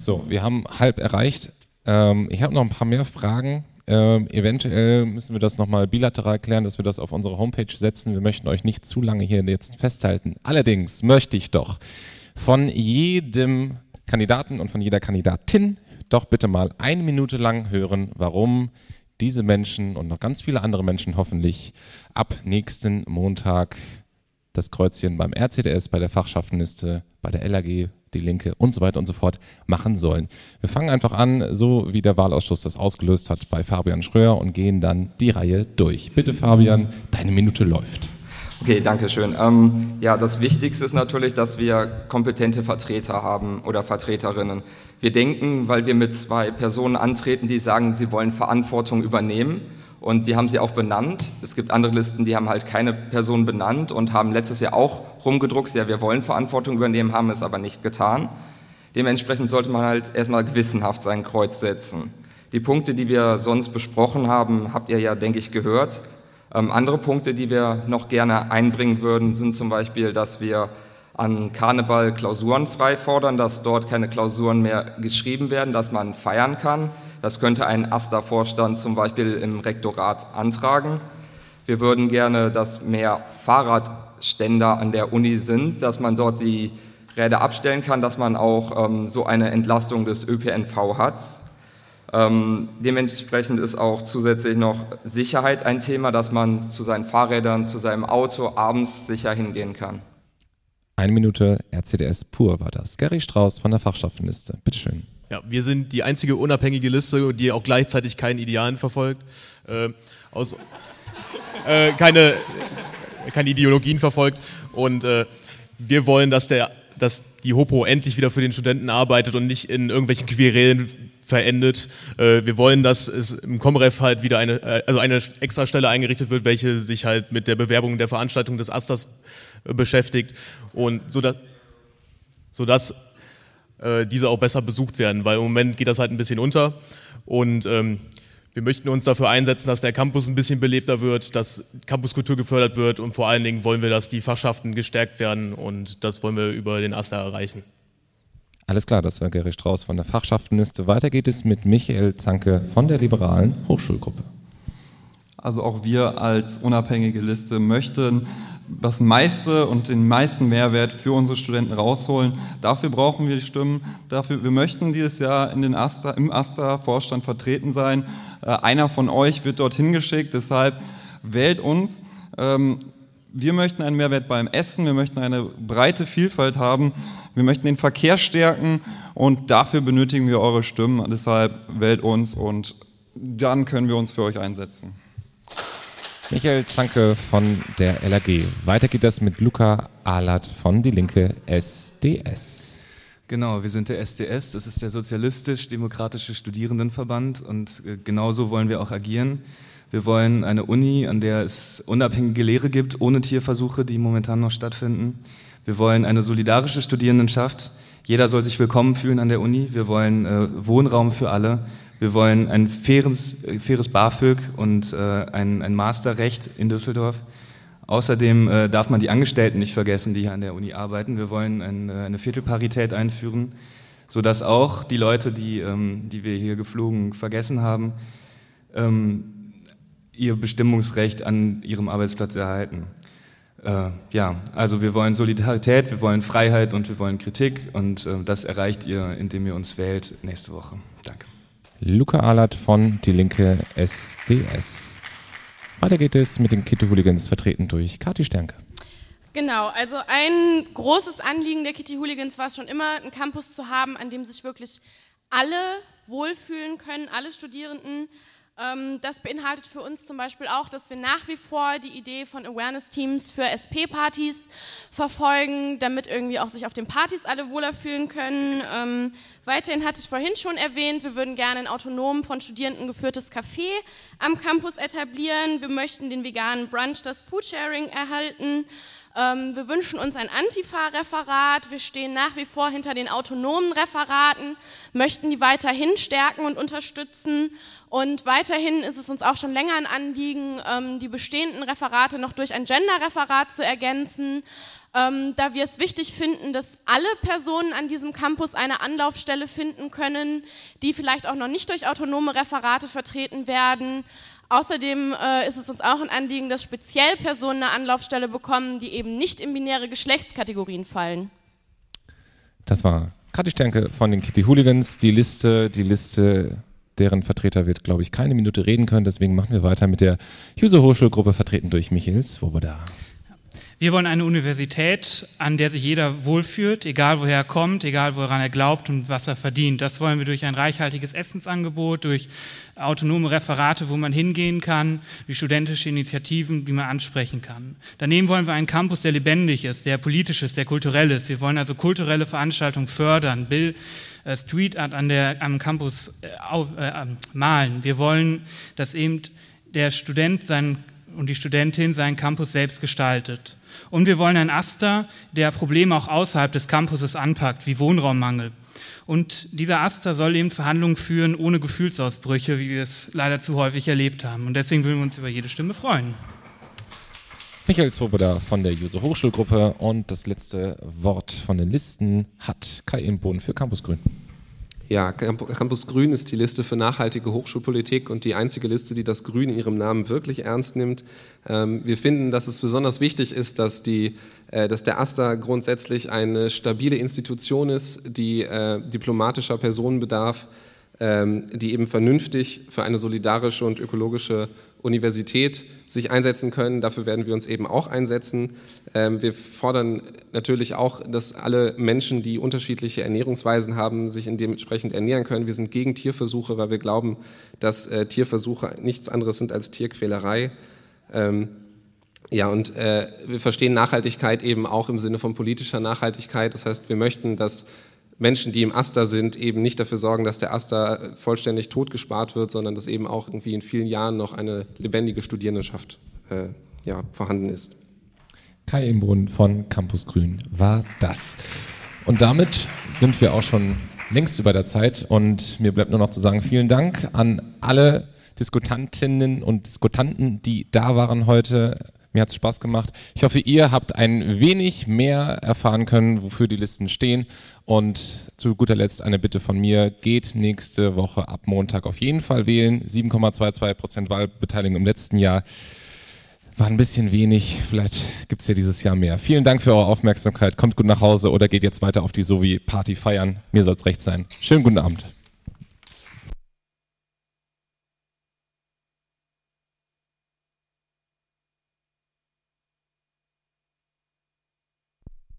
So, wir haben halb erreicht. Ich habe noch ein paar mehr Fragen. Eventuell müssen wir das nochmal bilateral klären, dass wir das auf unsere Homepage setzen. Wir möchten euch nicht zu lange hier jetzt festhalten. Allerdings möchte ich doch von jedem Kandidaten und von jeder Kandidatin doch bitte mal 1 Minute lang hören, warum diese Menschen und noch ganz viele andere Menschen hoffentlich ab nächsten Montag das Kreuzchen beim RCDS, bei der Fachschaftenliste, bei der LAG, die Linke und so weiter und so fort machen sollen. Wir fangen einfach an, so wie der Wahlausschuss das ausgelöst hat bei Fabian Schröer und gehen dann die Reihe durch. Bitte Fabian, deine Minute läuft. Okay, danke schön. Ja, das Wichtigste ist natürlich, dass wir kompetente Vertreter haben oder Vertreterinnen. Wir denken, weil wir mit 2 Personen antreten, die sagen, sie wollen Verantwortung übernehmen. Und wir haben sie auch benannt. Es gibt andere Listen, die haben halt keine Person benannt und haben letztes Jahr auch rumgedruckt, ja, wir wollen Verantwortung übernehmen, haben es aber nicht getan. Dementsprechend sollte man halt erstmal gewissenhaft sein Kreuz setzen. Die Punkte, die wir sonst besprochen haben, habt ihr ja, denke ich, gehört. Andere Punkte, die wir noch gerne einbringen würden, sind zum Beispiel, dass wir an Karneval Klausuren frei fordern, dass dort keine Klausuren mehr geschrieben werden, dass man feiern kann. Das könnte ein AStA-Vorstand zum Beispiel im Rektorat antragen. Wir würden gerne, dass mehr Fahrradständer an der Uni sind, dass man dort die Räder abstellen kann, dass man auch so eine Entlastung des ÖPNV hat. Dementsprechend ist auch zusätzlich noch Sicherheit ein Thema, dass man zu seinen Fahrrädern, zu seinem Auto abends sicher hingehen kann. 1 Minute RCDS pur war das. Gary Strauß von der Fachschaftenliste. Bitteschön. Ja, wir sind die einzige unabhängige Liste, die auch gleichzeitig keinen Idealen verfolgt, keine Ideologien verfolgt. Und wir wollen, dass die Hopo endlich wieder für den Studenten arbeitet und nicht in irgendwelchen Querelen verendet. Wir wollen, dass es im Komref halt wieder eine Extrastelle eingerichtet wird, welche sich halt mit der Bewerbung der Veranstaltung des AStAs beschäftigt und sodass diese auch besser besucht werden, weil im Moment geht das halt ein bisschen unter und wir möchten uns dafür einsetzen, dass der Campus ein bisschen belebter wird, dass Campuskultur gefördert wird und vor allen Dingen wollen wir, dass die Fachschaften gestärkt werden und das wollen wir über den AStA erreichen. Alles klar, das war Gary Strauß von der Fachschaftenliste. Weiter geht es mit Michael Zanke von der Liberalen Hochschulgruppe. Also auch wir als unabhängige Liste möchten das meiste und den meisten Mehrwert für unsere Studenten rausholen. Dafür brauchen wir die Stimmen. Wir möchten dieses Jahr im AStA-Vorstand vertreten sein. Einer von euch wird dorthin geschickt, deshalb wählt uns. Wir möchten einen Mehrwert beim Essen, wir möchten eine breite Vielfalt haben, wir möchten den Verkehr stärken und dafür benötigen wir eure Stimmen. Deshalb wählt uns und dann können wir uns für euch einsetzen. Michael Zanke von der LAG. Weiter geht das mit Luca Ahlert von Die Linke SDS. Genau, wir sind der SDS, das ist der Sozialistisch-Demokratische Studierendenverband und genauso wollen wir auch agieren. Wir wollen eine Uni, an der es unabhängige Lehre gibt, ohne Tierversuche, die momentan noch stattfinden. Wir wollen eine solidarische Studierendenschaft. Jeder soll sich willkommen fühlen an der Uni. Wir wollen Wohnraum für alle. Wir wollen ein faires BAföG und ein Masterrecht in Düsseldorf. Außerdem darf man die Angestellten nicht vergessen, die hier an der Uni arbeiten. Wir wollen eine Viertelparität einführen, sodass auch die Leute, die wir hier geflogen vergessen haben, ihr Bestimmungsrecht an ihrem Arbeitsplatz erhalten. Also wir wollen Solidarität, wir wollen Freiheit und wir wollen Kritik und das erreicht ihr, indem ihr uns wählt nächste Woche. Danke. Luca Ahlert von Die Linke SDS. Weiter geht es mit den Kitty-Hooligans, vertreten durch Kathi Sternke. Genau, also ein großes Anliegen der Kitty-Hooligans war es schon immer, einen Campus zu haben, an dem sich wirklich alle wohlfühlen können, alle Studierenden. Das beinhaltet für uns zum Beispiel auch, dass wir nach wie vor die Idee von Awareness-Teams für SP-Partys verfolgen, damit irgendwie auch sich auf den Partys alle wohler fühlen können. Weiterhin hatte ich vorhin schon erwähnt, wir würden gerne ein autonom von Studierenden geführtes Café am Campus etablieren. Wir möchten den veganen Brunch, das Foodsharing erhalten. Wir wünschen uns ein Antifa-Referat. Wir stehen nach wie vor hinter den autonomen Referaten, möchten die weiterhin stärken und unterstützen. Und weiterhin ist es uns auch schon länger ein Anliegen, die bestehenden Referate noch durch ein Gender-Referat zu ergänzen, da wir es wichtig finden, dass alle Personen an diesem Campus eine Anlaufstelle finden können, die vielleicht auch noch nicht durch autonome Referate vertreten werden. Außerdem ist es uns auch ein Anliegen, dass speziell Personen eine Anlaufstelle bekommen, die eben nicht in binäre Geschlechtskategorien fallen. Das war Kathi Sternke von den Kitty Hooligans. Die Liste, deren Vertreter wird, glaube ich, keine Minute reden können. Deswegen machen wir weiter mit der Juso Hochschulgruppe, vertreten durch Michael Svoboda. Wir wollen eine Universität, an der sich jeder wohlfühlt, egal woher er kommt, egal woran er glaubt und was er verdient. Das wollen wir durch ein reichhaltiges Essensangebot, durch autonome Referate, wo man hingehen kann, durch studentische Initiativen, die man ansprechen kann. Daneben wollen wir einen Campus, der lebendig ist, der politisch ist, der kulturell ist. Wir wollen also kulturelle Veranstaltungen fördern, Street Art am Campus malen. Wir wollen, dass eben der Student und die Studentin seinen Campus selbst gestaltet. Und wir wollen einen Aster, der Probleme auch außerhalb des Campuses anpackt, wie Wohnraummangel. Und dieser Aster soll eben Verhandlungen führen ohne Gefühlsausbrüche, wie wir es leider zu häufig erlebt haben. Und deswegen würden wir uns über jede Stimme freuen. Michael Svoboda von der Juso Hochschulgruppe, und das letzte Wort von den Listen hat Kai Imboden für Campus Grün. Ja, Campus Grün ist die Liste für nachhaltige Hochschulpolitik und die einzige Liste, die das Grün in ihrem Namen wirklich ernst nimmt. Wir finden, dass es besonders wichtig ist, dass der AStA grundsätzlich eine stabile Institution ist, die diplomatischer Personen bedarf, die eben vernünftig für eine solidarische und ökologische Universität sich einsetzen können. Dafür werden wir uns eben auch einsetzen. Wir fordern natürlich auch, dass alle Menschen, die unterschiedliche Ernährungsweisen haben, sich dementsprechend ernähren können. Wir sind gegen Tierversuche, weil wir glauben, dass Tierversuche nichts anderes sind als Tierquälerei. Wir verstehen Nachhaltigkeit eben auch im Sinne von politischer Nachhaltigkeit. Das heißt, wir möchten, dass Menschen, die im AStA sind, eben nicht dafür sorgen, dass der AStA vollständig totgespart wird, sondern dass eben auch irgendwie in vielen Jahren noch eine lebendige Studierendenschaft vorhanden ist. Kai Imboden von Campus Grün war das. Und damit sind wir auch schon längst über der Zeit, und mir bleibt nur noch zu sagen, vielen Dank an alle Diskutantinnen und Diskutanten, die da waren heute. Mir hat es Spaß gemacht. Ich hoffe, ihr habt ein wenig mehr erfahren können, wofür die Listen stehen. Und zu guter Letzt eine Bitte von mir: Geht nächste Woche ab Montag auf jeden Fall wählen. 7,22% Wahlbeteiligung im letzten Jahr war ein bisschen wenig. Vielleicht gibt es ja dieses Jahr mehr. Vielen Dank für eure Aufmerksamkeit. Kommt gut nach Hause oder geht jetzt weiter auf die Sovi-Party feiern. Mir soll es recht sein. Schönen guten Abend.